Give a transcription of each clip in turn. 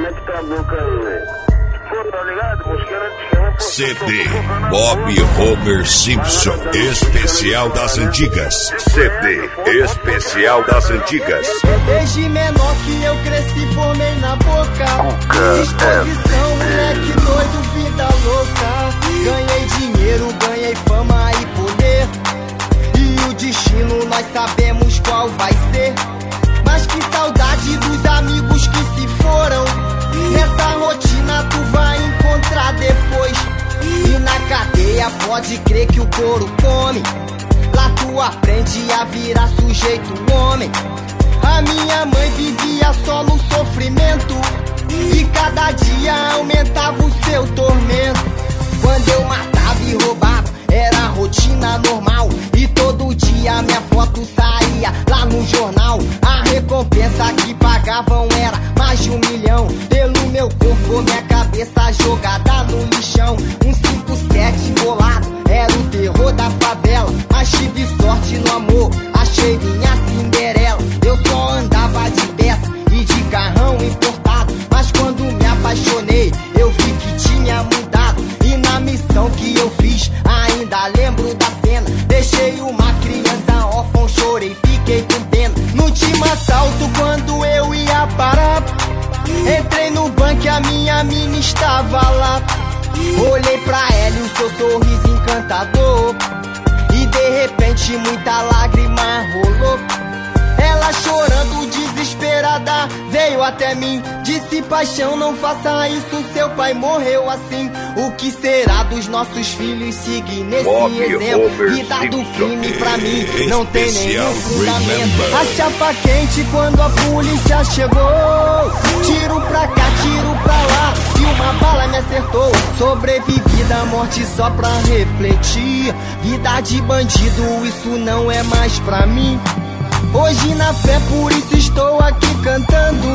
é que tá a boca aí, velho? Pô, tá ligado? Mosqueira te chama, pô. CD Bob Homer Simpson Especial das Antigas. CD Especial das Antigas. Desde menor que eu cresci, formei na boca. Disposição, moleque doido, vida louca. Ganhei dinheiro, ganhei fama e poder. E o destino nós sabemos qual vai ser. Mas que saudade dos amigos que se foram. Nessa rotina tu vai encontrar depois. E na cadeia pode crer que o couro come. Lá tu aprende a virar sujeito homem. A minha mãe vivia só no sofrimento. E cada dia aumentava o seu tormento. Quando eu matava e roubava era rotina normal. E todo dia minha foto saía lá no jornal. A recompensa que pagavam era mais de 1 milhão. Pelo meu corpo, minha cabeça jogada no lixão. Um 5-7 bolado, era o terror da favela. Mas tive sorte no amor, achei minha Cinderela. Eu só andava de peça e de carrão importado. Mas quando me apaixonei, eu vi que tinha mudado. E na missão que eu fiz, ainda lembro da cena. Deixei uma criança órfã, chorei, fiquei com pena. No último assalto, quando eu ia parar, entrei no banco e a minha mina estava lá. Olhei pra ela e o seu sorriso encantador. E de repente muita lágrima rolou. Ela chorando, desesperada, veio até mim. Disse: paixão, não faça isso, seu pai morreu assim. O que será dos nossos filhos? Siga nesse Bob exemplo. Homer Vida do Simpson crime pra mim não tem nenhum fundamento. Remember. A chapa quente quando a polícia chegou. Tiro pra cá, tiro pra lá, e uma bala me acertou. Sobrevivi da morte só pra refletir. Vida de bandido, isso não é mais pra mim. Hoje na fé, por isso estou aqui cantando.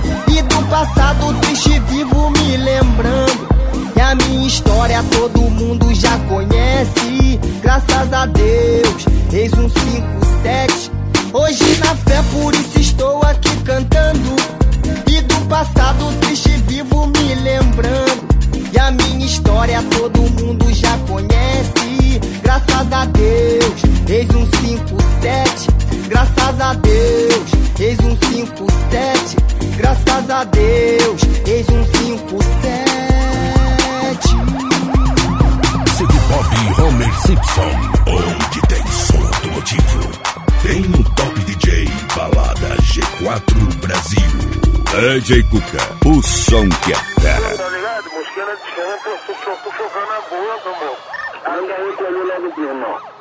E do passado triste vivo me lembrando. E a minha história todo mundo já conhece. Graças a Deus, eis um 5-7. Hoje na fé, por isso estou aqui cantando. E do passado triste vivo me lembrando. E a minha história todo mundo já conhece. Graças a Deus, eis um 5-7. Graças a Deus, eis um 5-7. Graças a Deus, eis um 5-7. CD Bob Homer Simpson. Onde tem som automotivo, tem um top DJ, balada G4 Brasil. DJ Cuca, o som que é fera. Tá ligado? Mosqueira te chama, pô, tô focando a boca, mano. Anda aí com ele logo, irmão.